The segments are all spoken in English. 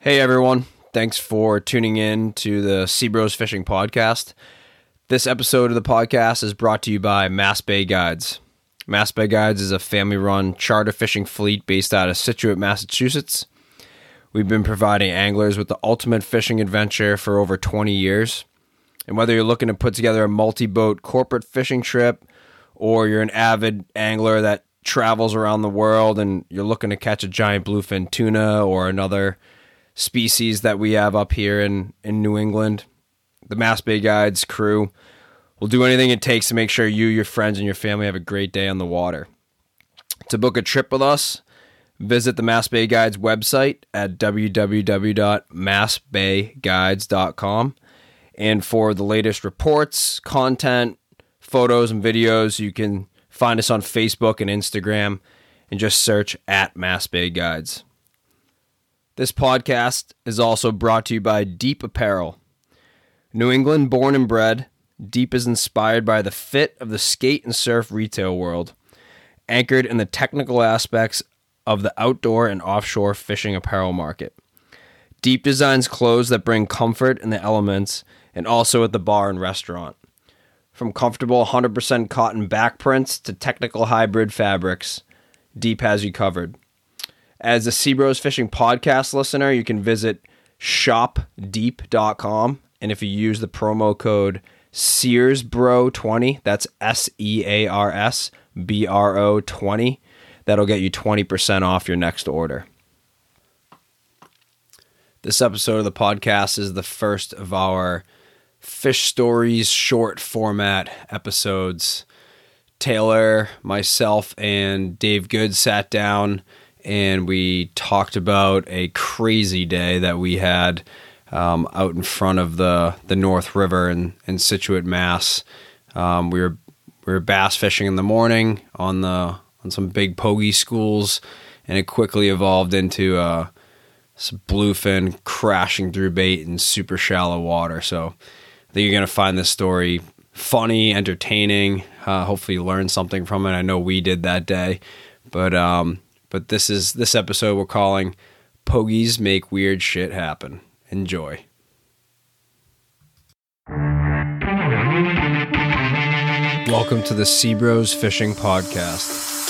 Hey everyone, thanks for tuning in to the Seabros Fishing Podcast. This episode of the podcast is brought to you by Mass Bay Guides. Mass Bay Guides is a family-run charter fishing fleet based out of Scituate, Massachusetts. We've been providing anglers with the ultimate fishing adventure for over 20 years. And whether you're looking to put together a multi-boat corporate fishing trip, or you're an avid angler that travels around the world and you're looking to catch a giant bluefin tuna or another species that we have up here in New England, the Mass Bay Guides crew will do anything it takes to make sure you, your friends, and your family have a great day on the water. To book a trip with us, visit the Mass Bay Guides website at www.massbayguides.com. And for the latest reports, content, photos, and videos, you can find us on Facebook and Instagram and just search at Mass Bay Guides. This podcast is also brought to you by Deep Apparel. New England born and bred, Deep is inspired by the fit of the skate and surf retail world, anchored in the technical aspects of the outdoor and offshore fishing apparel market. Deep designs clothes that bring comfort in the elements and also at the bar and restaurant. From comfortable 100% cotton backprints to technical hybrid fabrics, Deep has you covered. As a Seabros Fishing Podcast listener, you can visit shopdeep.com, and if you use the promo code SearsBro20, that's SearsBro20, that'll get you 20% off your next order. This episode of the podcast is the first of our Fish Stories short format episodes. Taylor, myself, and Dave Good sat down and we talked about a crazy day that we had out in front of the North River in Scituate, Mass. We were bass fishing in the morning on some big pogie schools, and it quickly evolved into some bluefin crashing through bait in super shallow water. So I think you're going to find this story funny, entertaining. Hopefully you learned something from it. I know we did that day, but this episode we're calling Pogies Make Weird Shit Happen. Enjoy. Welcome to the Seabros Fishing Podcast.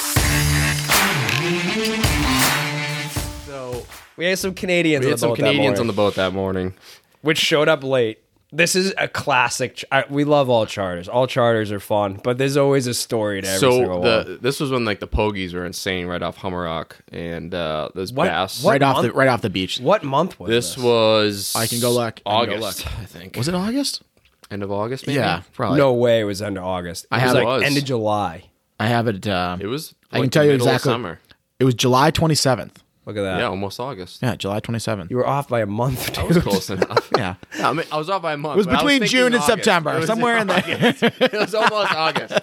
So we had some Canadians on the boat that morning, which showed up late. This is a classic. We love all charters. All charters are fun, but there's always a story to every single one. This was when like the pogies were insane right off Hummerock, and those bass right off the beach. What month was this? This was I can go look. August, I think. Was it August? End of August, maybe? Yeah, probably. No way it was end of August. It was end of July. I have it. It was. I can tell you exactly. Summer. It was July 27th. Look at that. Yeah, almost August. Yeah, July 27th. You were off by a month, dude. I was close enough. Yeah. No, I mean, I was off by a month. It was between June and September, somewhere in there. It was almost August.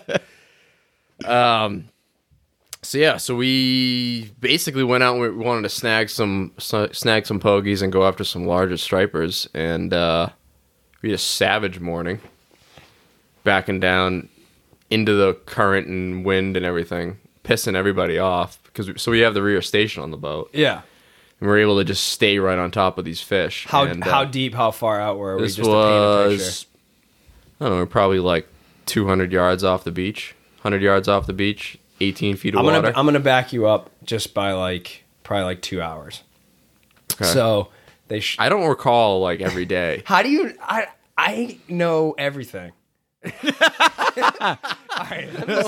So we basically went out and we wanted to snag some pogies and go after some larger stripers, and we had a savage morning, backing down into the current and wind and everything, pissing everybody off because we have the rear station on the boat. Yeah. And we're able to just stay right on top of these fish. How deep, how far out were we? This just to paint a picture? I don't know, probably like 200 yards off the beach, 100 yards off the beach, 18 feet of water. I'm gonna back you up just by probably 2 hours. Okay. So I don't recall like every day. How do you? I know everything. All right,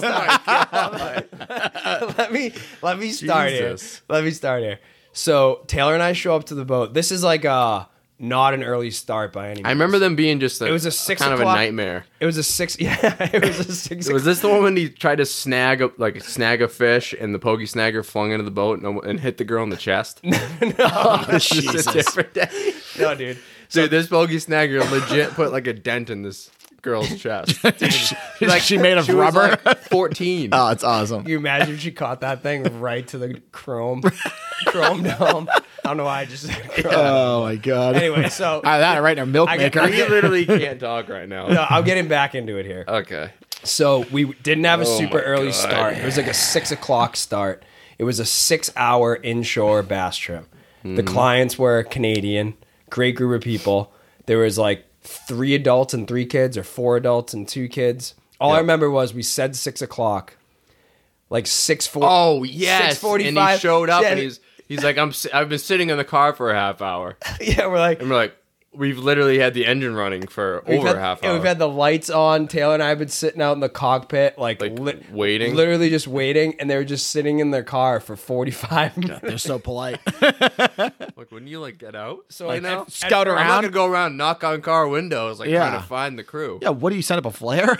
let me start here. Let me start here. So Taylor and I show up to the boat. This is like not an early start by any means. I remember them being just it was a 6 kind o'clock, of a nightmare. It was a 6. Yeah, it was a 6. Was this the one when he tried to snag a fish and the pokey snagger flung into the boat and hit the girl in the chest? No, this is a different day. No, dude. Dude, this pokey snagger legit put like a dent in this girl's chest. She made of rubber. Was like 14. Oh, it's awesome. Can you imagine if she caught that thing right to the chrome dome? I don't know why I just said chrome. Oh my god. Anyway, so that right now, milk maker. We literally can't talk right now. No, I'm getting back into it here. Okay. So we didn't have a super early God. start. It was like a 6 o'clock start. It was a 6-hour inshore bass trip. The clients were Canadian. Great group of people. There was like 3 adults and 3 kids, or 4 adults and 2 kids. All I remember was we said 6 o'clock. Like 6:40. Oh yes, 6:45. and he showed up, Yeah. and he's like, I've been sitting in the car for a half hour, Yeah, we're like, and we're like, we've literally had the engine running for over a half hour. We've had the lights on. Taylor and I have been sitting out in the cockpit, waiting, literally just waiting, and they were just sitting in their car for 45 minutes. They're so polite. like, wouldn't you like get out? So like, now, Scout I'm not around. gonna go around, knock on car windows, like Yeah. trying to find the crew. Yeah, what do you set up a flare?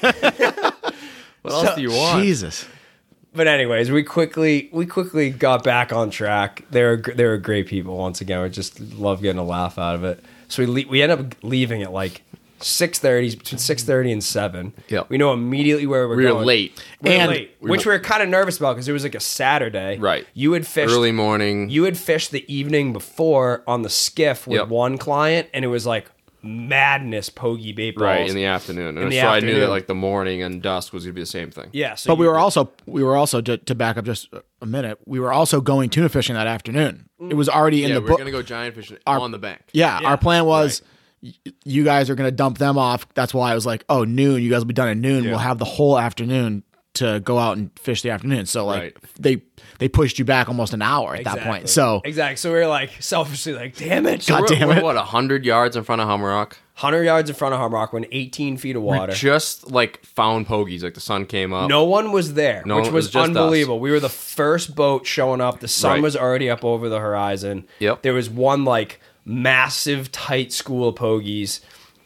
What else do you want? Jesus. But anyways, we quickly got back on track. They were great people. Once again, we just love getting a laugh out of it. So we end up leaving at like 6:30, between 6:30 and 7. Yep. We know immediately where We we're were going. late, We were And- late, which we were kind of nervous about because it was like a Saturday. Right. You had fished early morning. You had fished the evening before on the skiff with Yep. one client, and it was like madness pogey bait balls. Right, in the afternoon. And the so I knew that afternoon. like the morning and dusk was gonna be the same thing. Yeah. So But we were also to back up just a minute. We were also going tuna fishing that afternoon. It was already in Yeah, the we're book. gonna go giant fishing Our- on the bank. Yeah, Yeah, our plan was you guys are going to dump them off. That's why I was like, oh, noon. You guys will be done at noon. Yeah. We'll have the whole afternoon to go out and fish the afternoon. So like Right. they pushed you back almost an hour at that point. So exactly. So we were like selfishly like, damn it. God damn We're it. what, 100 yards in front of Humrock? 100 yards in front of Hamrock, we're in 18 feet of water. Just like found pogies, like the sun came up. No one was there, No, which it was was just unbelievable. We were the first boat showing up. The sun Right. was already up over the horizon. Yep. There was one like massive tight school of pogies.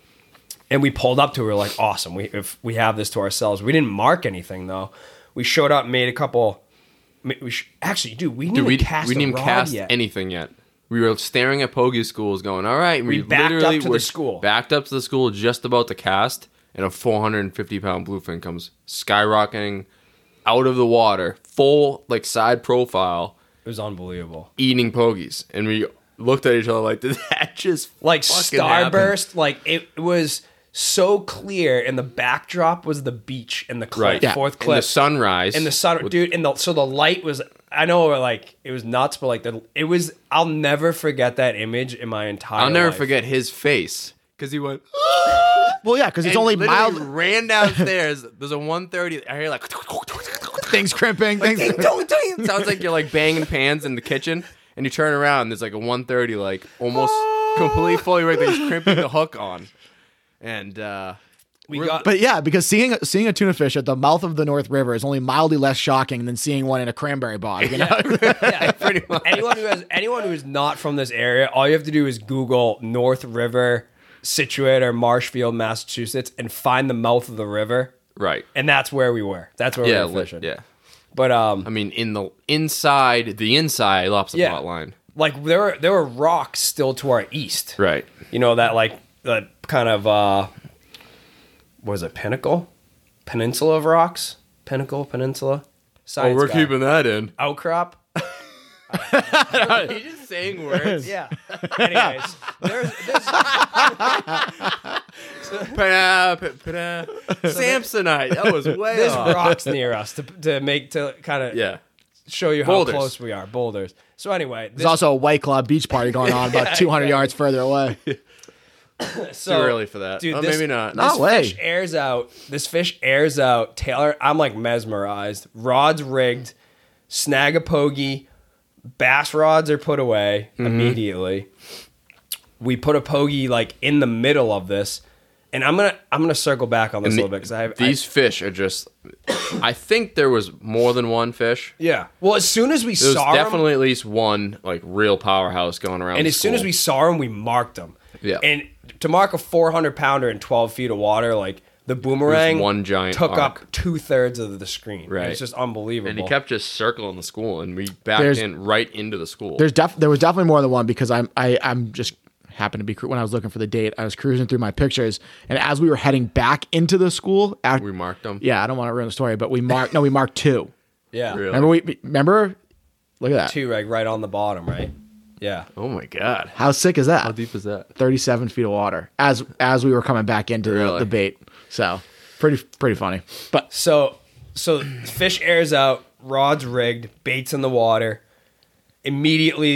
And we pulled up to it. We were like, awesome. If we have this to ourselves. We didn't mark anything though. We showed up, made a couple. Actually, dude, we didn't Dude, even cast we didn't a even rod cast yet. anything yet. We were staring at pogie schools going, all right. We backed literally up to the were school. Backed up to the school, just about to cast, and a 450-pound bluefin comes skyrocketing out of the water, full like side profile, It was unbelievable. eating pogies. And we looked at each other like, did that just Like fucking happen? starburst, like it was so clear, and the backdrop was the beach and the cliff, Right. Yeah. fourth And the cliff, sunrise. and the sun, dude, and so the light was. I know, like it was nuts, but like it was. I'll never forget that image in my entire. I'll never life. forget his face because he went. well, yeah, because it's and only literally mild ran downstairs. There's a 130. I hear like things crimping. Things. sounds like you're like banging pans in the kitchen, and you turn around. There's like a 130, like almost completely fully rigged. He's crimping the hook on, and We got. But yeah, because seeing a tuna fish at the mouth of the North River is only mildly less shocking than seeing one in a cranberry bog. You know? yeah, pretty much. anyone who is not from this area, all you have to do is Google North River, Situate, or Marshfield, Massachusetts, and find the mouth of the river, right. and that's where we were. That's where we Yeah, were fishing. yeah. But I mean, inside off the Yeah. plot line. like there were rocks still to our east. Right. You know that like the kind of what was it, peninsula of rocks, peninsula. Science we're guy. keeping that in. outcrop. He's just saying words. Yeah. Anyways, there's Samsonite. That was way there's off. rocks near us to kind of Yeah. show you how Boulders. close we are. Boulders. So anyway, There's also a White Claw beach party going on about 200 yards further away. so, Too early for that. Dude, Oh, this, maybe not. This No way. fish airs out. This fish airs out. Taylor, I'm like mesmerized. Rods rigged. Snag a pogie. Bass rods are put away Mm-hmm. immediately. We put a pogie like in the middle of this, and I'm gonna circle back on this a little bit because I have These fish are just. I think there was more than one fish. yeah. Well, as soon as we There was saw 'em, definitely at least one like real powerhouse going around. and the as soon as school. we saw him, we marked him. Yeah. And to mark a 400 pounder in 12 feet of water, like the boomerang one giant took arc. up 2/3 of the screen. Right. It's just unbelievable. and he kept just circling the school, and we backed There's- in right into the school. There was definitely more than one because I'm just happened to be when I was looking for the date, I was cruising through my pictures, and as we were heading back into the school, We marked them. Yeah, I don't want to ruin the story, but we marked 2. yeah. Really? Remember? Look at that. 2 right on the bottom, right? Yeah. Oh my god! How sick is that? How deep is that? 37 feet of water as we were coming back into Really? the bait. So pretty funny. But So fish airs out, rods rigged, baits in the water. Immediately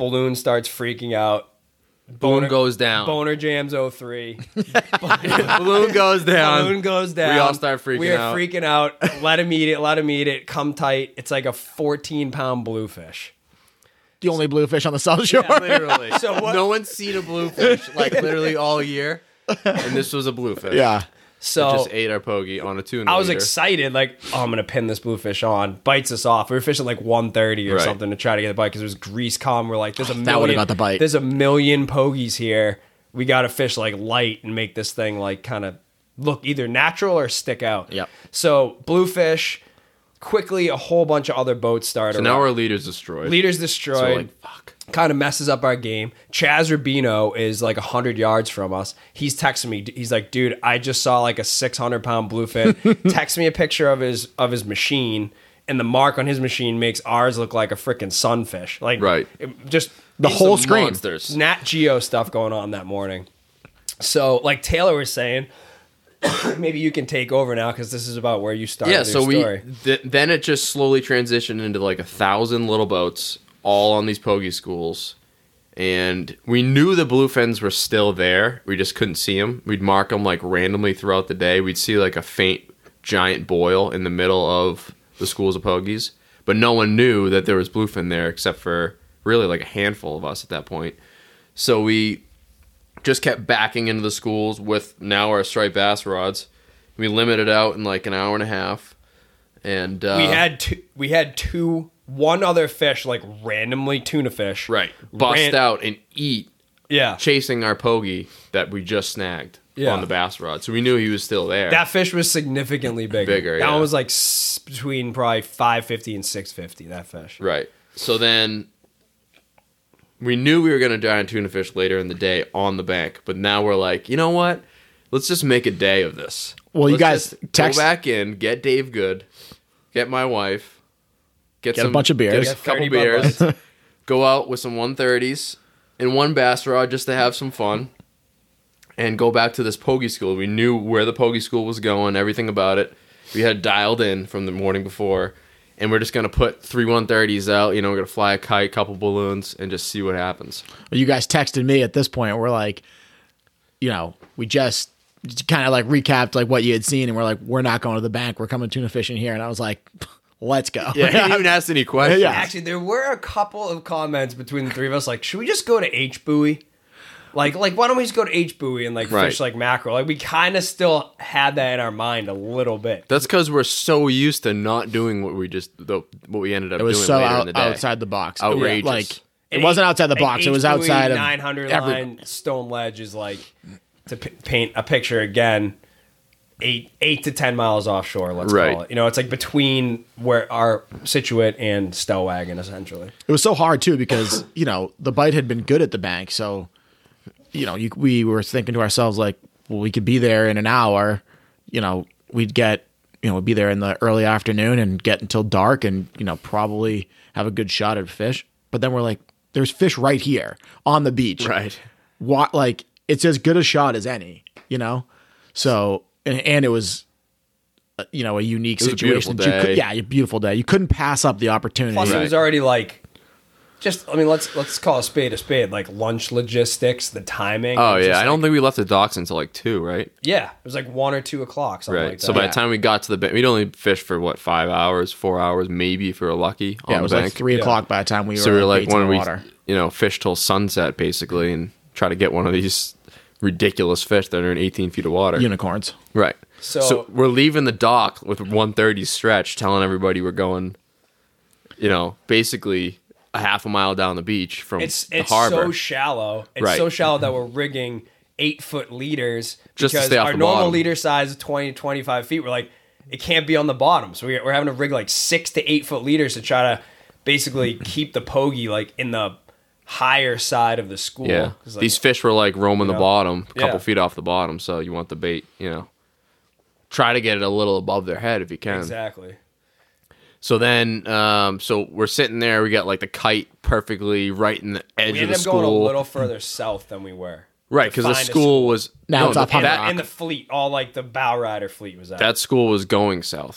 balloon starts freaking out. Balloon goes down. Boner jams 03. Balloon goes down. Balloon goes down. We all start freaking out. We are freaking out. Let him eat it. Come tight. It's like a 14-pound bluefish. The only bluefish on the South Shore. Yeah, literally. So what- No one's seen a bluefish like literally all year, and this was a bluefish. Yeah. So It just ate our pogey on a tuna. I was leader. excited, like, oh, I'm gonna pin this bluefish on. Bites us off. We were fishing like 1:30 or Right. something to try to get the bite because there was grease calm. We're like, there's a That million. would've got the bite. There's a million pogies here. We got to fish like light and make this thing like kind of look either natural or stick out. Yep. So bluefish. Quickly, a whole bunch of other boats started. So now our leader's destroyed. leaders So we're destroyed. like, fuck. Kind of messes up our game. Chaz Rubino is like 100 yards from us. He's texting me. He's like, dude, I just saw like a 600-pound bluefin. Text me a picture of his machine, and the mark on his machine makes ours look like a freaking sunfish. Like, Right. Just The whole Some screen. monsters. Nat Geo stuff going on that morning. So, like Taylor was saying, maybe you can take over now because this is about where you started. Yeah, so your story. then it just slowly transitioned into like 1,000 little boats, all on these pogey schools, and we knew the bluefins were still there. We just couldn't see them. We'd mark them like randomly throughout the day. We'd see like a faint giant boil in the middle of the schools of pogies, but no one knew that there was bluefin there except for really like a handful of us at that point. So we just kept backing into the schools with now our striped bass rods. We limited out in like an hour and a half, and we had one other fish, like randomly tuna fish, right bust ran- out and eat, Yeah, chasing our pogey that we just snagged Yeah. on the bass rod. So we knew he was still there. that fish was significantly bigger. Bigger, that yeah. one was like between probably 550 and 650. That fish. Right. So then we knew we were going to die on tuna fish later in the day on the bank, but now we're like, you know what? Let's just make a day of this. Well, you Let's guys just text- go back in, get Dave Good, get my wife, Get a bunch of beers. get a couple 30 Bud beers, Lights. go out with some 130s and one bass rod just to have some fun, and go back to this pogey school. We knew where the pogey school was going, everything about it. We had dialed in from the morning before, and we're just going to put 3 130s out. You know, we're going to fly a kite, couple balloons, and just see what happens. You guys texted me at this point. We're like, you know, we just kind of like recapped like what you had seen, and we're like, we're not going to the bank. We're coming tuna fishing here. And I was like, let's go. Yeah, he didn't even ask any questions. Yeah. Actually, there were a couple of comments between the three of us, like, should we just go to H buoy? Like, why don't we just go to H buoy and like Right. fish like mackerel? Like, we kind of still had that in our mind a little bit. That's because we're so used to not doing what we ended up It was doing so later in the day. outside the box. Outrageous. Like, it wasn't outside the box. It was outside of 900 every- line stone ledge is like, to paint a picture again, 8 to 10 miles offshore. Let's Right. call it. You know, it's like between where our Situate and Stellwagen, essentially. It was so hard too because you know the bite had been good at the bank, so you know we were thinking to ourselves like, well, we could be there in an hour. You know, we'd be there in the early afternoon and get until dark, and you know probably have a good shot at fish. But then we're like, there's fish right here on the beach, Right. What, like it's as good a shot as any, you know. So and it was. You know, a unique was a situation. beautiful day. A beautiful day. You couldn't pass up the opportunity. Plus, it Right. was already like, let's call a spade, like lunch logistics, the timing. Oh It was yeah, just I don't think we left the docks until like 2, right? Yeah, it was like 1 or 2 o'clock, something Right. like that. So by Yeah. the time we got to the bank, we'd only fished for what 5 hours, 4 hours, maybe if we were lucky. Yeah, on it was the like bank. 3 o'clock by the time we were. So we were like, baiting why the don't we, water. fish till sunset basically, and try to get one of these ridiculous fish that are in 18 feet of water. Unicorns. Right. So- So we're leaving the dock with 130 stretch, telling everybody we're going, basically a half a mile down the beach from it's the harbor. so shallow. It's Right. so shallow that we're rigging 8-foot leaders Just to because stay off our the normal bottom. leader size is 20 to 25 feet. We're like, it can't be on the bottom, so we're having to rig like 6 to 8-foot leaders to try to basically keep the pogey like in the higher side of the school. Yeah. 'Cause, like, These fish were like roaming the know? bottom, a couple Yeah. feet off the bottom, so you want the bait, try to get it a little above their head if you can. exactly. So then, so we're sitting there, we got like the kite perfectly right in the edge We of ended the up going a school. little further south than we were. Right, to because the find a school was Now it's off that, Hunter And, Rock. and the fleet, all like the bow rider fleet was out. that school was going south.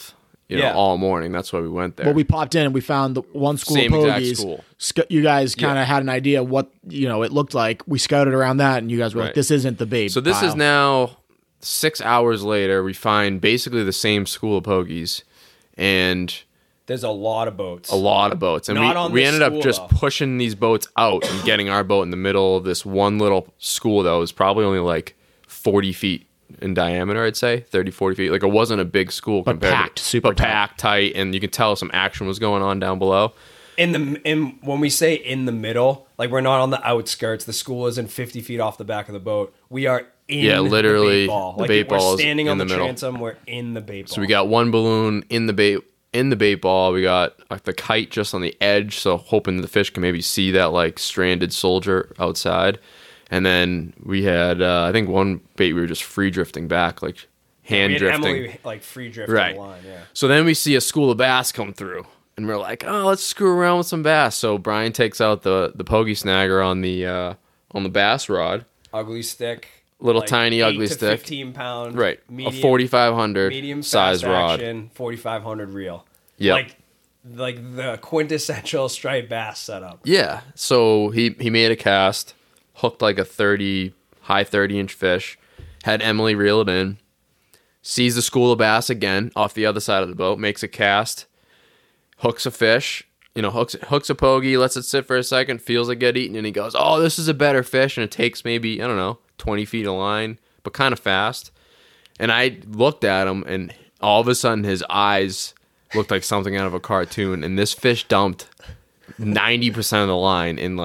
all morning. That's why we went there. Well, we popped in and we found the one school Same of exact pogies. school. You guys kind of had an idea what it looked like. We scouted around that, and you guys were like, Right. "This isn't the bait." So this pile. is now 6 hours later. We find basically the same school of pogies and There's a lot of boats. a lot of boats. And Not on we this ended up school, just though. pushing these boats out and getting our boat in the middle of this one little school that was probably only like 40 feet in diameter, I'd say 30, 40 feet. Like it wasn't a big school But compared packed, to super but tight. packed tight, and you could tell some action was going on down below. In when we say in the middle, like we're not on the outskirts. The school isn't 50 feet off the back of the boat. We are in literally, the bait ball. the Like, bait ball we're is standing in on the the middle. transom. We're in the bait ball. So we got one balloon in the bait ball. We got the kite just on the edge, so hoping the fish can maybe see that like stranded soldier outside. And then we had I think one bait we were just free drifting back, like hand we had drifting. Emily like free drifting Right. the line. Yeah. So then we see a school of bass come through, and we're like, oh, let's screw around with some bass. So Brian takes out the pokey snagger on the bass rod, Ugly stick. Little like tiny 8 ugly to stick. 15-pound. right? Medium, a 4,500 medium size fast rod. action, 4,500 reel. Yep. Like the quintessential striped bass setup. Yeah. So he made a cast, hooked like a high 30-inch fish, had Emily reel it in, sees the school of bass again off the other side of the boat, makes a cast, hooks a fish, hooks a pokey, lets it sit for a second, feels it get eaten, and he goes, oh, this is a better fish. And it takes maybe, 20 feet of line, but kind of fast. And I looked at him, and all of a sudden his eyes looked like something out of a cartoon. And this fish dumped 90% of the line in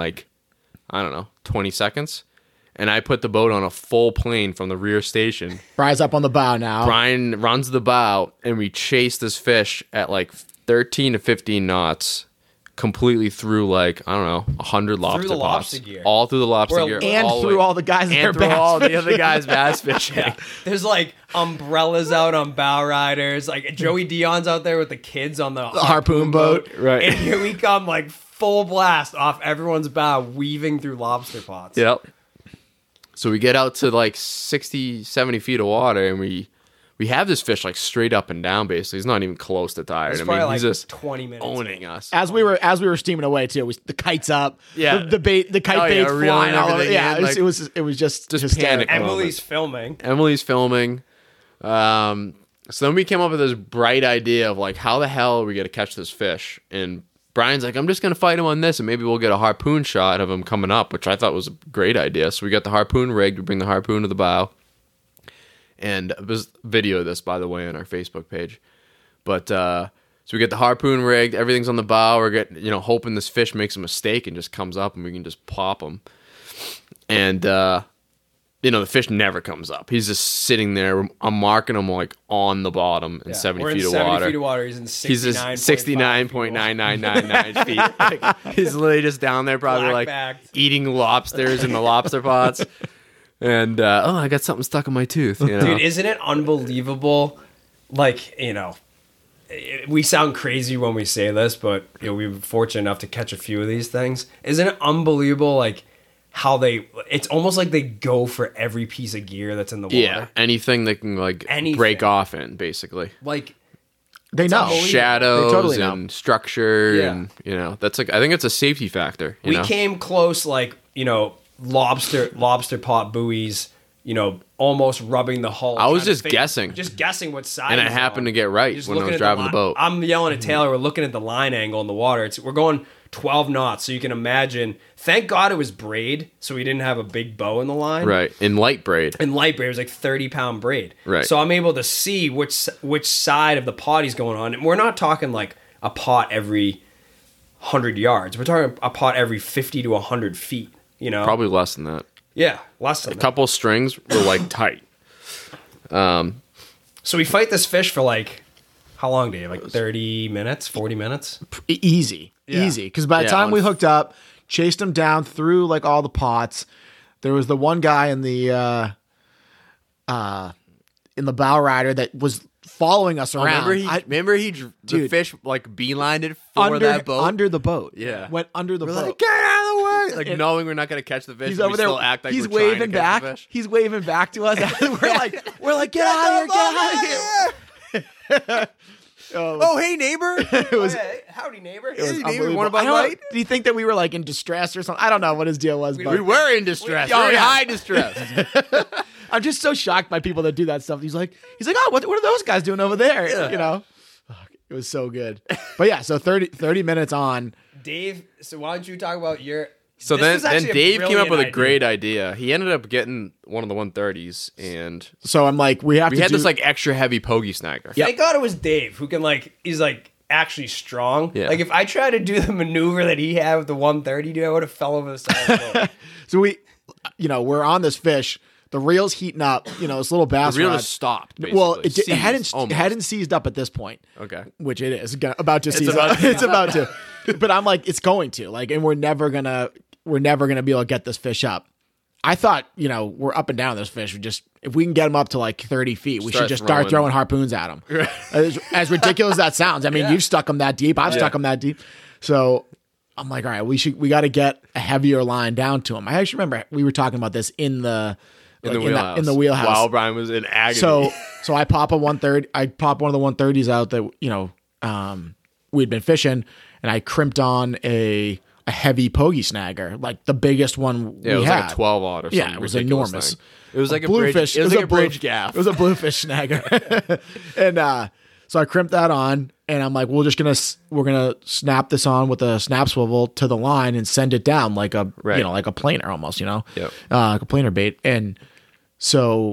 20 seconds. And I put the boat on a full plane from the rear station. Brian's up on the bow now. Brian runs the bow, and we chase this fish at like 13 to 15 knots, completely through 100 lobster the pots, lobster gear. all through the lobster Well, gear, and all the through way- all the guys that are and through bass all the fishing. other guys bass fishing. Yeah. There's like umbrellas out on bow riders. Like Joey Dion's out there with the kids on the harpoon boat. Right. And here we come like full blast off everyone's bow, weaving through lobster pots. Yep. So we get out to like 60, 70 feet of water, and we have this fish like straight up and down. Basically, he's not even close to tired. It's I probably mean, he's like just 20 minutes. owning us. As we were steaming away too, the kite's up. Yeah. The kite Oh, yeah, bait's reeling flying all over. everything Yeah, in, it was just just hysterical. panic. Emily's filming. Emily's filming. So then we came up with this bright idea of like, how the hell are we going to catch this fish? And Brian's like, I'm just going to fight him on this, and maybe we'll get a harpoon shot of him coming up, which I thought was a great idea. So we got the harpoon rigged. We bring the harpoon to the bow. And there's video of this, by the way, on our Facebook page. But so we get the harpoon rigged. Everything's on the bow. We're getting, hoping this fish makes a mistake and just comes up, and we can just pop him. And the fish never comes up. He's just sitting there. I'm marking him like on the bottom in 70 We're feet in of 70 water. feet of water. He's in He's just 69.99. 69.9999 feet. Like, he's literally just down there, probably Black-backed. eating lobsters in the lobster pots. And I got something stuck in my tooth. Dude, isn't it unbelievable? Like, we sound crazy when we say this, but we were fortunate enough to catch a few of these things. Isn't it unbelievable, like, how it's almost like they go for every piece of gear that's in the water. Yeah, anything that can Anything. break off in, basically. Like, They know. unbelievable. Shadows They totally know. and structure, Yeah. and that's like, I think it's a safety factor. we came close, like, lobster pot buoys, almost rubbing the hull. I was trying to just figure- guessing. Just guessing what side. And I it's happened on. to get right Just when I looking was at the driving the line- boat. I'm yelling at Taylor. We're looking at the line angle in the water. We're going 12 knots, so you can imagine. Thank God it was braid, so we didn't have a big bow in the line. Right, in light braid. And light braid was like 30-pound braid. Right. So I'm able to see which side of the pot he's going on. And we're not talking like a pot every 100 yards. We're talking a pot every 50 to 100 feet. Probably less than that. Yeah, less than A that. couple strings were like tight. So we fight this fish for like, how long, Dave? Like 30 minutes, 40 minutes? Easy. Yeah. Easy. Because by the Yeah, time on we hooked up, chased him down through like all the pots, there was the one guy in the bow rider that was following us around. The fish like beelined it for that boat. under the boat. Yeah. Went under the We're boat. like, get out of the way! Like And- knowing we're not gonna catch the fish, He's we over there. still act like He's we're trying to waving catch back. the fish. He's waving back to us. we're like, get out of here! Get out of here! Oh, hey neighbor. It was howdy neighbor. it was Hey neighbor, unbelievable. want a Bud I don't know, Light? do you think that we were like in distress or something? I don't know what his deal was, but We were in distress. Oh, Very yeah. high distress. I'm just so shocked by people that do that stuff. He's like, oh, what are those guys doing over there? You know, Fuck, it was so good. But yeah, so 30 minutes on. Dave, so why don't you talk about your... So This was then actually a Dave came up with a brilliant great idea. He ended up getting one of the 130s, and So I'm like, we have we to had do, this like extra heavy pogey snagger. Yep. Thank God it was Dave who can he's actually strong. Yeah. Like if I tried to do the maneuver that he had with the 130, dude, I would have fell over the side of the boat. So we're on this fish. The reel's heating up. This little bass The reel rod. just stopped. Basically. Well, it Seized, hadn't almost. it hadn't seized up at this point. Okay. Which it is about to seize about up. It's about to. But I'm like, it's going to and we're never gonna be able to get this fish up. I thought, we're up and down this fish. If we can get him up to like 30 feet, we should just start throwing harpoons at him. As ridiculous as that sounds. I mean, you've stuck them that deep. I've stuck them that deep. So I'm like, all right, we got to get a heavier line down to him. I actually remember we were talking about this in the wheelhouse. in the wheelhouse. While Brian was in agony. So I pop a 130. I pop one of the 130s out that we'd been fishing, and I crimped on a heavy pogey snagger, like the biggest one yeah, it we was had. like a 12 aught or something. Yeah, it was ridiculous enormous. thing. It was like a bluefish. bridge. It was like a blue- bridge gaff. It was a bluefish snagger, and so I crimped that on, and I'm like, we're gonna snap this on with a snap swivel to the line and send it down like a like a planer almost, Yep. like a planer bait. And so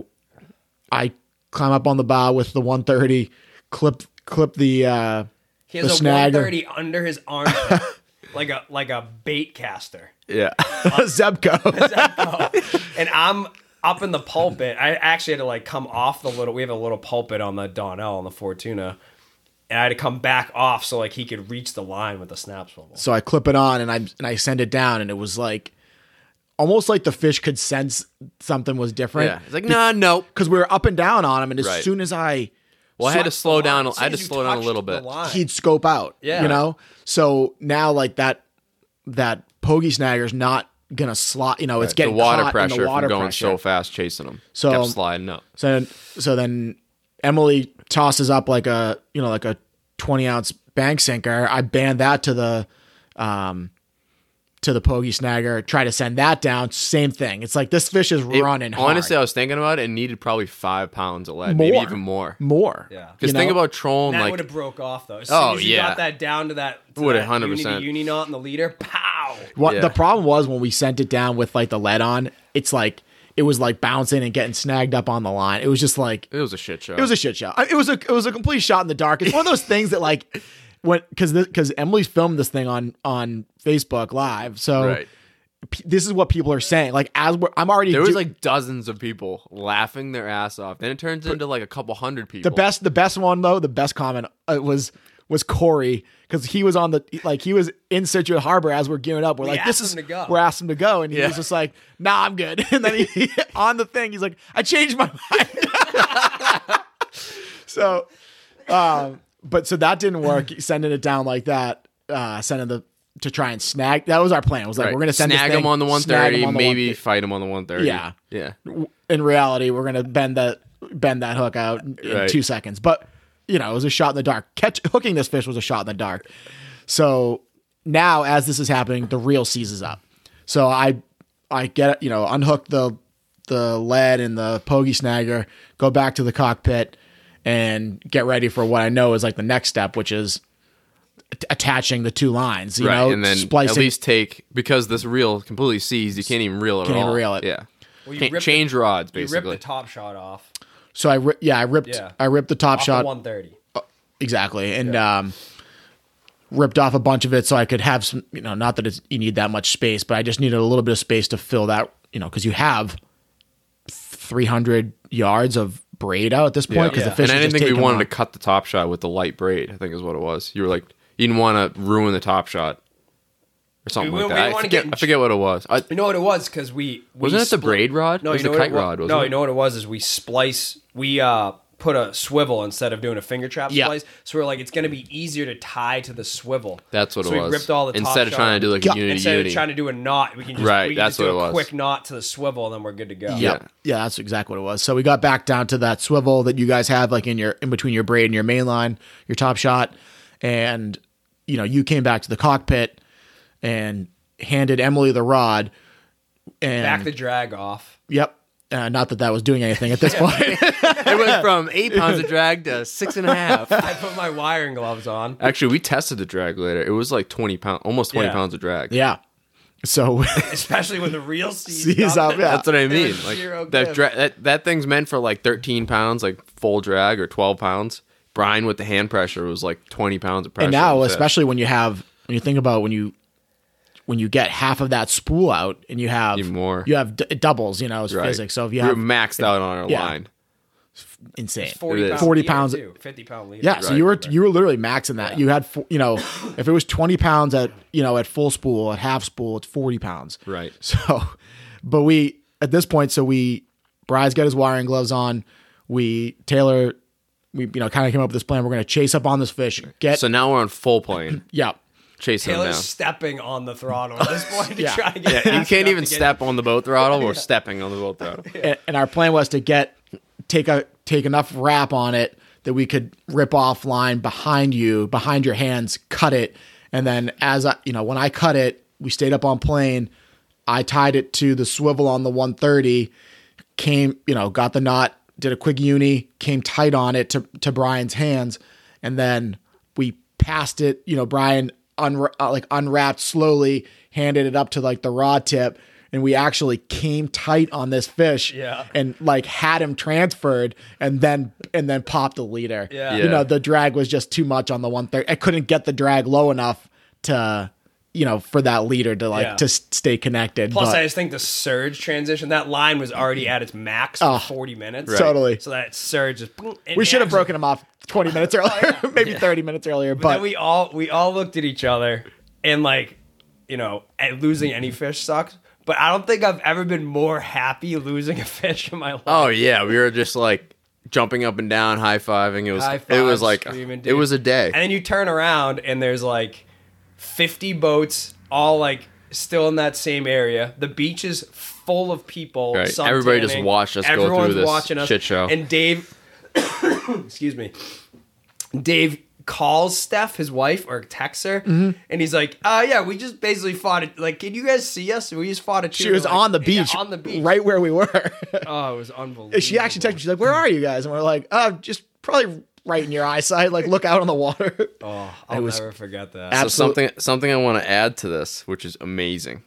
I climb up on the bow with the 130, clip the He has the a snagger. 130 under his armpit, like a bait caster. Yeah. Zebco. And I'm up in the pulpit. I actually had to come off we have a little pulpit on the Donnell on the Fortuna. And I had to come back off so he could reach the line with the snap swivel. So I clip it on and I send it down, and it was almost like the fish could sense something was different. Yeah. It's like, no. Because we were up and down on him, and as Right. soon as I Well, I had to slow down. As I had to soon as you slow down a touched little the bit. line. he'd scope out. Yeah. So now that pogey snagger's not gonna slide. It's getting the water caught in pressure the water from going pressure. so fast chasing them. So- Kept sliding up. So then Emily tosses up like a 20-ounce bank sinker. I band that to the pogey snagger. Try to send that down. Same thing. It's like this fish is running hard. Honestly, I was thinking about it. It needed probably 5 pounds of lead, maybe even more. More. Yeah. Because think about trolling That like would have broke off though. As soon Oh, as you yeah. got that down to that Would have that 100%. uni knot in the leader, pow. What Yeah. the problem was when we sent it down with the lead on, it was bouncing and getting snagged up on the line. It was just it was a shit show. it was a shit show. It was a complete shot in the dark. It's one of those things that because Emily's filmed this thing on Facebook Live, so right. this is what people are saying. I'm already There was dozens of people laughing their ass off. Then it turns into a couple hundred people. the best one though. The best comment was Corey, because he was on he was in Situate Harbor as we're gearing up. We're like, asked him to go. We're asking him to go, and he Yeah. was just like, nah, I'm good. And then he on the thing, he's like, I changed my mind. So, but so that didn't work. Sending it down like that, to try and snag. That was our plan. It was Right. we're gonna send snag this thing, him on the snag him 130, on the maybe 130. fight him on the 130. Yeah. Yeah. In reality, we're gonna bend that hook out in Right. 2 seconds. But it was a shot in the dark. Hooking this fish was a shot in the dark. So now, as this is happening, the reel seizes up. So I get unhook the lead and the pogey snagger, go back to the cockpit, and get ready for what I know is the next step, which is attaching the two lines. You know, And then splicing. at least because this reel completely seized, you can't even reel it Can't at even all. reel it. Yeah. Well, you Can't ripped change rods, You ripped basically. the top shot off. So I ripped the top Off shot. the 130. Exactly. And ripped off a bunch of it so I could have some, not that you need that much space, but I just needed a little bit of space to fill that, because you have 300 yards of braid out at this point because the fish And I is didn't just think we taking wanted on. to cut the top shot with the light braid, I think is what it was. You were like, you didn't want to ruin the top shot or something We like didn't that. wanna I forget what it was. You know what it was? Because we Wasn't it the braid rod? No, It was you the know kite what it rod, was? wasn't No, it? you know what it was? Is we put a swivel instead of doing a finger trap Yeah. splice. So we're like, it's going to be easier to tie to the swivel. That's what so it was. we ripped all the top instead of trying to do like a unity. Instead of trying to do a knot, we can just, Right, we can that's just do what it a was. quick knot to the swivel, and then we're good to go. Yep. Yeah, that's exactly what it was. So we got back down to that swivel that you guys have like in between your braid and your main line, your top shot. And, you came back to the cockpit and handed Emily the rod. And Back the drag off. Yep. Not that was doing anything at this point. It went from 8 pounds of drag to 6.5. I put my wiring gloves on. Actually, we tested the drag later. It was like 20 pounds, almost 20 Yeah. pounds of drag. Yeah. So Especially when the real Sees up, yeah. That's what I mean. was Like zero that, grip. that thing's meant for like 13 pounds, like full drag, or 12 pounds. Brian with the hand pressure was like 20 pounds of pressure. and now, on the fish. especially when you think about when you get half of that spool out and you have Even more. you have doubles, it's Right. physics. So if you we were have maxed out on our Yeah. line. insane, 40 It is. pounds. 40 leader, pounds. too. 50-pound leader. yeah. So Right. you were literally maxing that. You had if it was 20 pounds at at full spool, at half spool, it's 40 pounds. Right. So, but at this point, Bry's got his wiring gloves on. Taylor, kind of came up with this plan. We're going to chase up on this fish. So now we're on full plane, Yeah. chasing them Taylor's down. stepping on the throttle at this point to Yeah. try to get Yeah, you fast can't enough even to get- step on the boat throttle. We're stepping on the boat throttle. And our plan was to take enough wrap on it that we could rip off line behind your hands, cut it. And then when I cut it, we stayed up on plane. I tied it to the swivel on the 130, got the knot, did a quick uni, came tight on it to Brian's hands. And then we passed it, Brian unwrapped slowly, handed it up to like the rod tip. And we actually came tight on this fish, and had him transferred, and then popped the leader. Yeah. The drag was just too much on the 130. I couldn't get the drag low enough to, for that leader to to stay connected. Plus, But- I just think the surge transition, that line was already at its max for 40 minutes. Right. Totally. So that surge just... boom, and we should have actually- broken him off 20 minutes earlier, maybe 30 minutes earlier. But But then we all looked at each other and losing any fish sucks. But I don't think I've ever been more happy losing a fish in my life. Oh yeah, we were just like jumping up and down, high fiving. It was High it was five, like screaming, it dude. was a day. And then you turn around and there's 50 boats all still in that same area. The beach is full of people. Right. suntanning. Everybody just watched us go through Everyone's this watching us. shit show. And Dave, excuse me, Dave calls Steph, his wife, or texts her, and he's like, yeah, we just basically fought it. Can you guys see us? We just fought a she was on the beach, on the beach. right where we were. Oh, it was unbelievable. She actually texted me. She's like, "Where are you guys?" And we're like, just probably right in your eyesight. Look out on the water." Oh, I'll never forget that. So Absolute- something I want to add to this, which is amazing.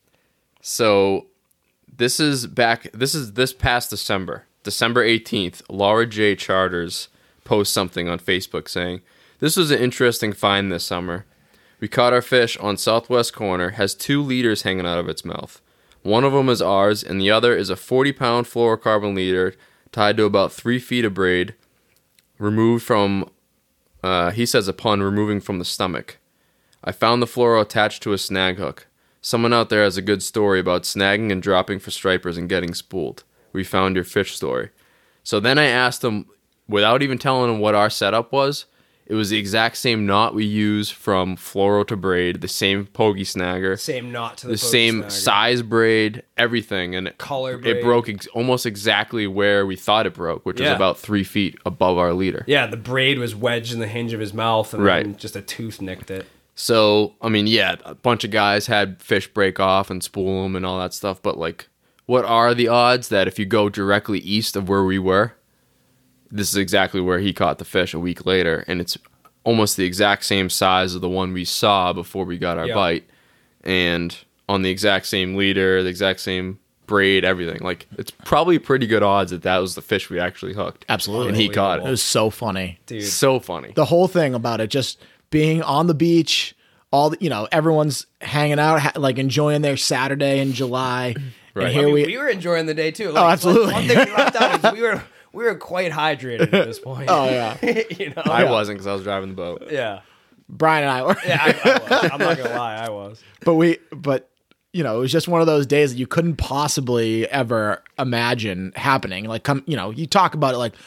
So this is this past December 18th, Laura J. Charters posts something on Facebook saying, "This was an interesting find this summer. We caught our fish on southwest corner, has 2 leaders hanging out of its mouth. One of them is ours, and the other is a 40-pound fluorocarbon leader tied to about 3 feet of braid, removed from, he says, upon removing from the stomach. I found the fluoro attached to a snag hook. Someone out there has a good story about snagging and dropping for stripers and getting spooled. We found your fish story." So then I asked him, without even telling him what our setup was, it was the exact same knot we use from fluoro to braid, the same pokey snagger, Same knot to the the pokey same snagger. size braid, everything, and Color it braid. broke almost exactly where we thought it broke, which was Yeah. about 3 feet above our leader. Yeah, the braid was wedged in the hinge of his mouth, and Right. then just a tooth nicked it. So, I mean, yeah, a bunch of guys had fish break off and spool them and all that stuff, but what are the odds that if you go directly east of where we were, this is exactly where he caught the fish a week later, and it's almost the exact same size of the one we saw before we got our Yeah. bite, and on the exact same leader, the exact same braid, everything. It's probably pretty good odds that was the fish we actually hooked. Absolutely. And he caught It it. was so funny. Dude. So funny. The whole thing about it, just being on the beach, everyone's hanging out, enjoying their Saturday in July. Right. And here we were enjoying the day too. absolutely. One thing we left out is we were quite hydrated at this point. Oh, yeah. I wasn't because I was driving the boat. Yeah. Brian and I were. Yeah, I was. I'm not gonna lie, I was. But it was just one of those days that you couldn't possibly ever imagine happening. You talk about it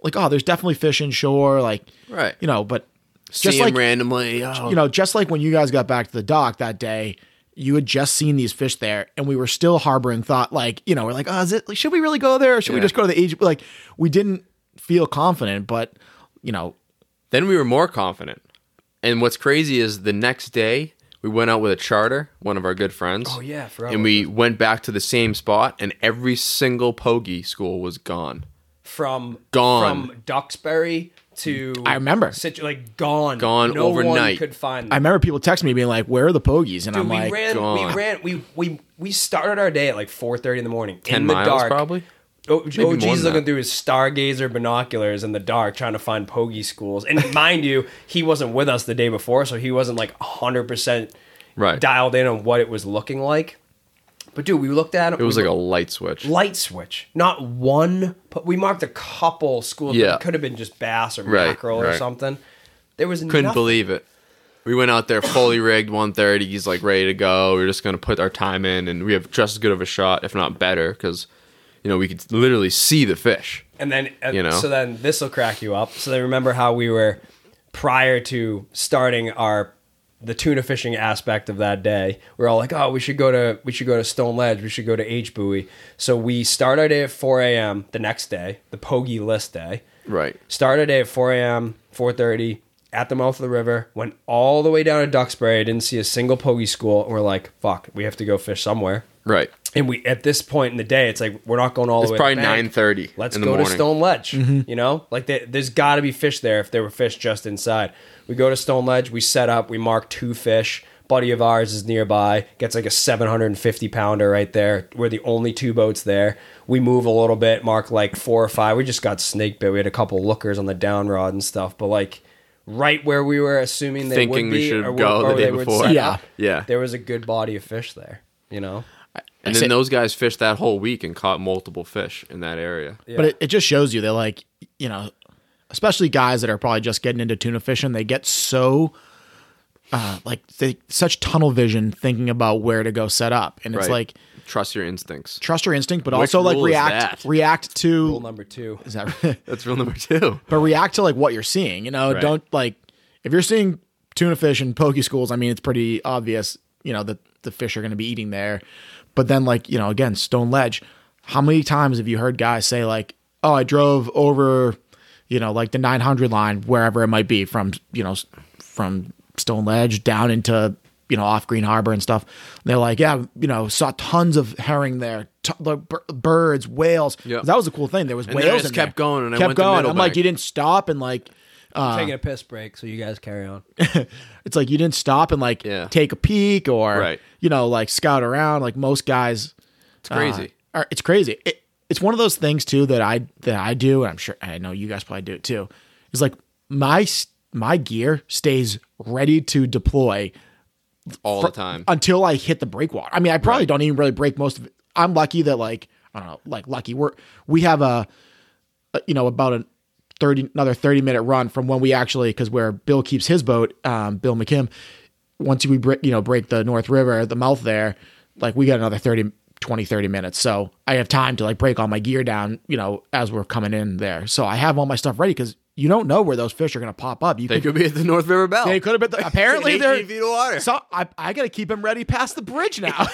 like, oh, there's definitely fish inshore, like, Right. but See just him like randomly. Oh. just like when you guys got back to the dock that day, you had just seen these fish there, and we were still harboring thought, like, we're like, oh, should we really go there, or should we just go to the age? Like, we didn't feel confident, but Then we were more confident. And what's crazy is the next day we went out with a charter, one of our good friends. Oh, yeah, I forgot and about we went back to the same spot, and every single pogie school was gone. From Duxbury to I remember. Gone Gone overnight. One could find them. I remember people texting me being like, "Where are the pogies?" And Dude, I'm like, gone. we started our day at like 4:30 in the morning. 10 in the miles dark. probably. OG's more than looking that. through his stargazer binoculars in the dark trying to find pogie schools. And mind you, he wasn't with us the day before, so he wasn't like 100% Right. dialed in on what it was looking like. But dude, we looked at it. It was like a light switch. light switch. Not one. We marked a couple schools. Yeah. But it could have been just bass or Right, mackerel or right. something. There was Couldn't nothing. believe it. We went out there fully rigged, 1:30. He's like ready to go. We're just going to put our time in, and we have just as good of a shot, if not better, because we could literally see the fish. And then, So then this will crack you up. So then remember how we were prior to starting the tuna fishing aspect of that day. We're all like, oh, we should go to Stone Ledge. We should go to H Buoy. So we start our day at 4 a.m. the next day, the Pogie list day. Right. Start our day at 4 a.m., 4:30 at the mouth of the river. Went all the way down to Duxbury. I didn't see a single Pogie school. And we're like, fuck, we have to go fish somewhere. Right. And we at this point in the day, it's like we're not going all It's the way. probably to the bank. 9:30. Let's in the go to morning. Stone Ledge. Like there's got to be fish there if there were fish just inside. We go to Stone Ledge. We set up. We mark 2 fish. Buddy of ours is nearby. Gets like a 750 pounder right there. We're the only 2 boats there. We move a little bit. Mark like 4 or 5. We just got snake bit. We had a couple lookers on the down rod and stuff. But like right where we were assuming they Thinking would we be, should or go where the day they would before. set Yeah. up, Yeah. there was a good body of fish there. And then those guys fished that whole week and caught multiple fish in that area. Yeah. but it just shows you they're like, especially guys that are probably just getting into tuna fishing, they get so such tunnel vision thinking about where to go set up, and it's Right. like Trust your instincts. trust your instinct, but Which also like rule is react that? react to Rule number 2. is that That's rule number 2. but react to like what you're seeing. Right. Don't like if you're seeing tuna fish in poke schools. I mean, it's pretty obvious, that the fish are going to be eating there. But then, like again, Stone Ledge. How many times have you heard guys say like, "Oh, I drove over, like the 900 line, wherever it might be, from from Stone Ledge down into off Green Harbor and stuff." And they're like, "Yeah, saw tons of herring there, birds, whales." Yeah. That was a cool thing. There was And then I whales. just in kept there. going, and I kept went to going. I'm like, Middlebank. you didn't stop and like. Taking a piss break, so you guys carry on. It's like you didn't stop and like Yeah. take a peek or Right. like scout around. Like most guys, It's crazy. it's crazy. It's one of those things too that I do, and I'm sure I know you guys probably do it too. Is like my gear stays ready to deploy All the time. until I hit the breakwater. I mean, I probably don't even really break most of it. I'm lucky that like I don't know, like lucky we have about another 30-minute run from when we actually, because where Bill keeps his boat, Bill McKim, once we break the North River, the mouth there, like we got another 30 minutes. So I have time to like break all my gear down, as we're coming in there. So I have all my stuff ready because you don't know where those fish are going to pop up. They could be at the North River Bell. They could have been. Apparently, they're 18 feet of water. So I got to keep them ready past the bridge now.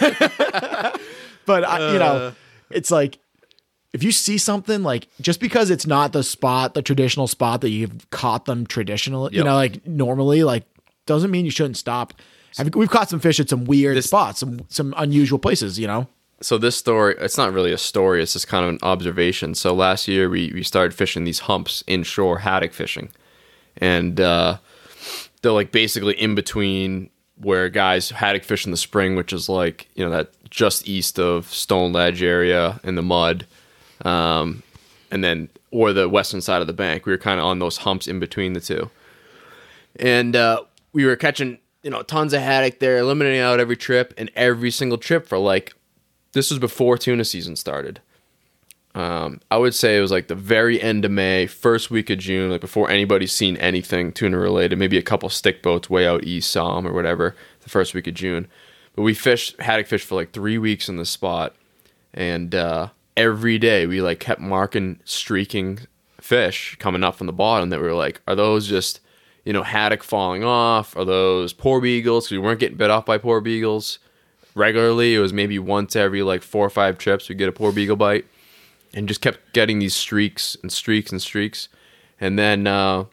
But it's like if you see something like just because it's not the traditional spot that you've caught them traditionally, Yep. like normally, like doesn't mean you shouldn't stop. We've caught some fish at some weird spots, some unusual places. So this story, it's not really a story. It's just kind of an observation. So last year we started fishing these humps inshore haddock fishing. And they're like basically in between where guys haddock fish in the spring, which is like, that just east of Stone Ledge area in the mud. And then, or the western side of the bank. We were kind of on those humps in between the two. And we were catching, tons of haddock there, eliminating out every trip, and every single trip for like, this was before tuna season started. I would say it was like the very end of May, first week of June, like before anybody's seen anything tuna related. Maybe a couple stick boats way out east saw 'em or whatever, the first week of June. But we haddock fished for like 3 weeks in the spot. And every day we like kept marking streaking fish coming up from the bottom that we were like, are those just, haddock falling off? Are those poor beagles? Because we weren't getting bit off by poor beagles regularly. It was maybe once every like 4 or 5 trips we'd get a poor beagle bite, and just kept getting these streaks and streaks and streaks. And then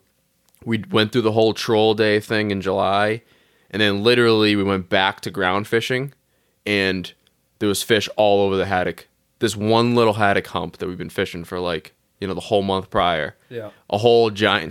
we went through the whole troll day thing in July, and then literally we went back to ground fishing, and there was fish all over the haddock. This one little haddock hump that we've been fishing for like, the whole month prior. Yeah. A whole giant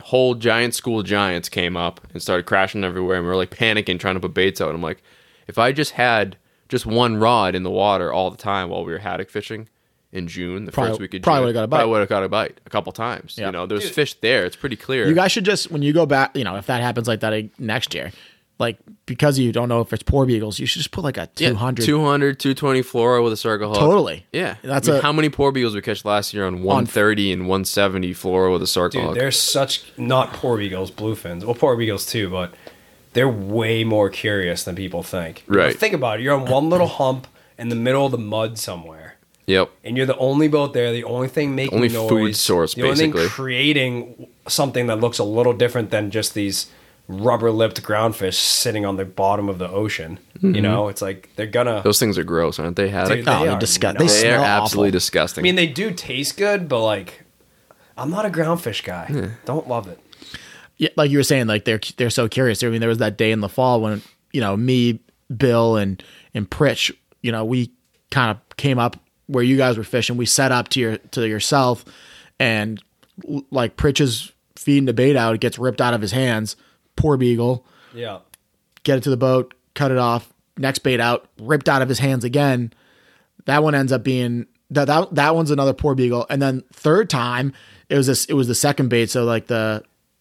school of giants came up and started crashing everywhere, and we were like panicking trying to put baits out. And I'm like, if I just had just one rod in the water all the time while we were haddock fishing in June, first week of June, probably would have got a bite a couple times. Yeah. There's fish there. It's pretty clear. You guys should just, when you go back, if that happens like that next year, like, because you don't know if it's poor beagles, you should just put like a 200. 220 fluoro with a circle hook. Totally. Yeah. How many poor beagles we catch last year on 130 and 170 fluoro with a circle hook? They're such, not poor beagles, bluefins. Well, poor beagles too, but they're way more curious than people think. Right. Think about it. You're on one little hump in the middle of the mud somewhere. Yep. And you're the only boat there, the only thing making only noise. Food source, the basically. only thing creating something that looks a little different than just these rubber-lipped groundfish sitting on the bottom of the ocean. Mm-hmm. It's like they're gonna... Those things are gross, aren't they, haddock? Dude, they're disgusting. They are smell absolutely awful. disgusting. I mean, they do taste good, but like, I'm not a groundfish guy. Yeah. Don't love it. Yeah, like you were saying, like they're so curious. I mean, there was that day in the fall when me, Bill, and Pritch, we kind of came up where you guys were fishing. We set up to yourself, and like Pritch is feeding the bait out. It gets ripped out of his hands. Poor beagle. Yeah. Get it to the boat, cut it off. Next bait out, ripped out of his hands again. That one ends up being that one's another poor beagle. And then third time, it was the second bait. So like as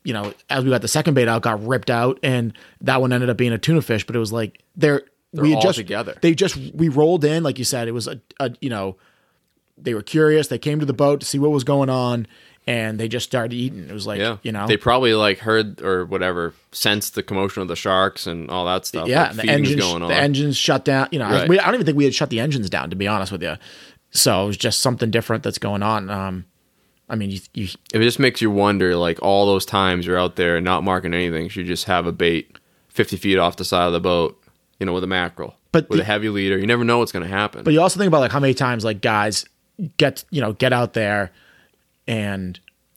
we got the second bait out, got ripped out, and that one ended up being a tuna fish. But it was like we all just together. We rolled in, like you said. It was they were curious. They came to the boat to see what was going on, and they just started eating. It was like, they probably like heard or whatever, sensed the commotion of the sharks and all that stuff. Yeah, like, the engines shut down. Right. I don't even think we had shut the engines down, to be honest with you. So it was just something different that's going on. I mean, it just makes you wonder, like all those times you're out there not marking anything, you just have a bait 50 feet off the side of the boat, with a mackerel, with a heavy leader. You never know what's going to happen. But you also think about like how many times like guys get out there, and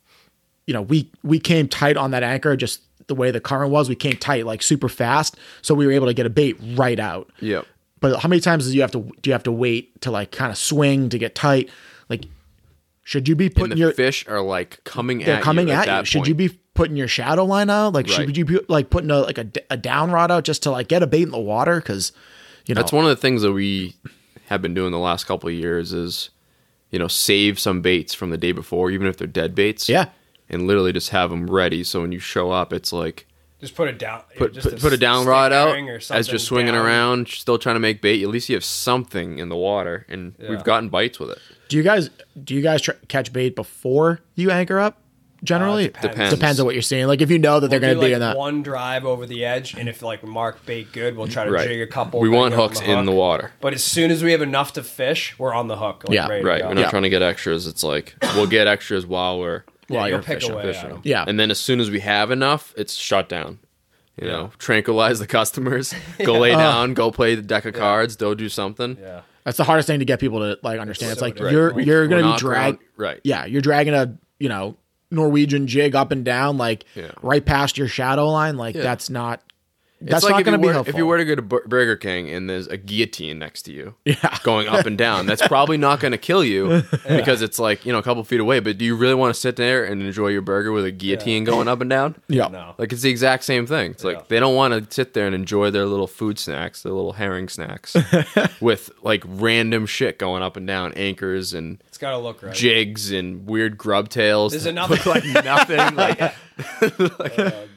we came tight on that anchor, just the way the current was. We came tight like super fast, so we were able to get a bait right out. Yep. But how many times do you have to wait to like kind of swing to get tight? Like, should you be putting your fish are like coming at you? Should you be putting your shadow line out? Like, should you be like putting a down rod out just to like get a bait in the water? Because that's one of the things that we have been doing the last couple of years is save some baits from the day before, even if they're dead baits. Yeah. And literally just have them ready, so when you show up, it's like just put it down. Put a down rod out as you're swinging around, still trying to make bait. At least you have something in the water, and we've gotten bites with it. Do you guys catch bait before you anchor up? Generally, depends on what you're seeing. Like if you know that they're going to be in that one drive over the edge, and if like mark bait good, we'll try to jig a couple. We want hooks in the water, but as soon as we have enough to fish, we're on the hook. Ready right. to go. We're not trying to get extras. It's like we'll get extras while you're fishing. Yeah, and then as soon as we have enough, it's shut down. Tranquilize the customers. Go lay down. Go play the deck of cards. Go do something. Yeah. That's the hardest thing to get people to like understand. It's like right. you're going to be dragged. Right. Yeah, you're dragging a Norwegian jig up and down right past your shadow line. Like that's not. That's like not going to be helpful. If you were to go to Burger King and there's a guillotine next to you, going up and down, that's probably not going to kill you because it's like a couple feet away. But do you really want to sit there and enjoy your burger with a guillotine going up and down? Yeah, no. Like it's the exact same thing. It's like they don't want to sit there and enjoy their little food snacks, their little herring snacks, with like random shit going up and down, anchors and it's got to look right, jigs and weird grub tails. There's enough like nothing. Like, oh god.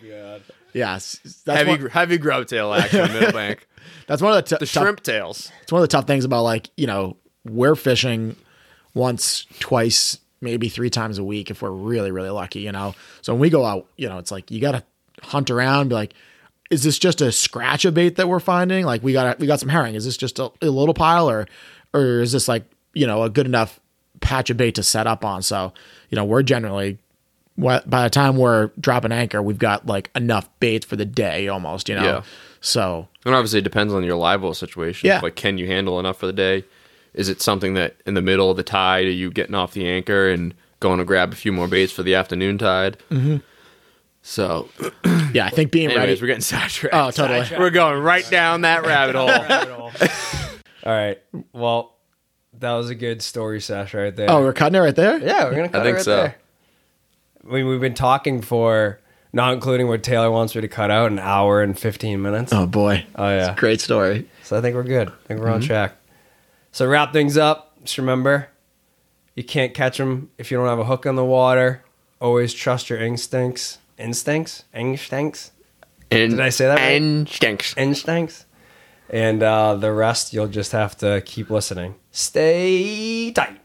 Yes, heavy grub tail action in Middlebank. That's one of the shrimp tails. It's one of the tough things about we're fishing once, twice, maybe 3 times a week if we're really, really lucky. So when we go out, it's like you got to hunt around, be like, is this just a scratch of bait that we're finding? Like we got some herring. Is this just a little pile, or is this like a good enough patch of bait to set up on. So, we're generally, by the time we're dropping anchor, we've got like enough bait for the day almost, Yeah. So, And obviously it depends on your live well situation. Yeah. Like, can you handle enough for the day? Is it something that in the middle of the tide, are you getting off the anchor and going to grab a few more baits for the afternoon tide? Mm-hmm. So, yeah, I think being anyways, ready. we're getting sidetracked. Oh, totally. We're going right down that rabbit hole. All right. Well, that was a good story sesh right there. Oh, we're cutting it right there? yeah, we're gonna cut I think it right so. there. We've been talking for, not including what Taylor wants me to cut out, an hour and 15 minutes. Oh, boy. Oh, yeah. Great story. So I think we're good. I think we're on track. So wrap things up. Just remember, you can't catch them if you don't have a hook on the water. Always trust your instincts. Instincts? Did I say that right? Instincts. Instincts. And the rest, you'll just have to keep listening. Stay tight.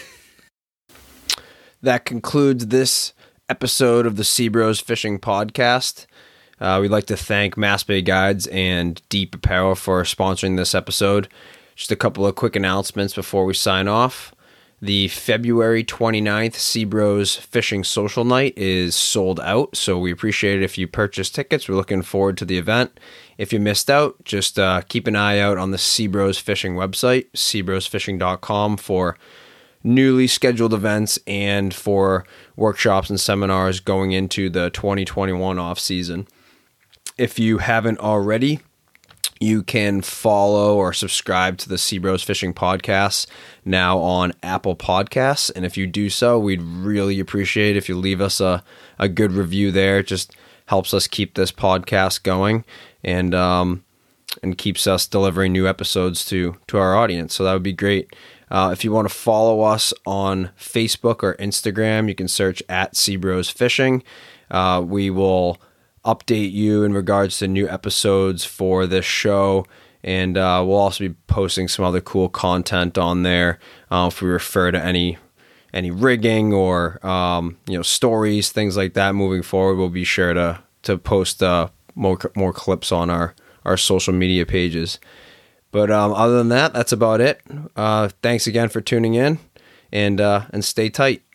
That concludes this episode of the Seabros Fishing Podcast. We'd like to thank Mass Bay Guides and Deep Apparel for sponsoring this episode. Just a couple of quick announcements before we sign off. The February 29th Seabros Fishing Social Night is sold out, so we appreciate it if you purchase tickets. We're looking forward to the event. If you missed out, just keep an eye out on the Seabros Fishing website, seabrosfishing.com, for newly scheduled events and for workshops and seminars going into the 2021 off season. If you haven't already, you can follow or subscribe to the Seabros Fishing Podcast now on Apple Podcasts. And if you do so, we'd really appreciate if you leave us a good review there. It just helps us keep this podcast going and keeps us delivering new episodes to our audience. So that would be great. If you want to follow us on Facebook or Instagram, you can search at Seabros Fishing. We will update you in regards to new episodes for this show, and we'll also be posting some other cool content on there. If we refer to any rigging or stories, things like that moving forward, we'll be sure to post more clips on our social media pages. But other than that, that's about it. Thanks again for tuning in, and stay tight.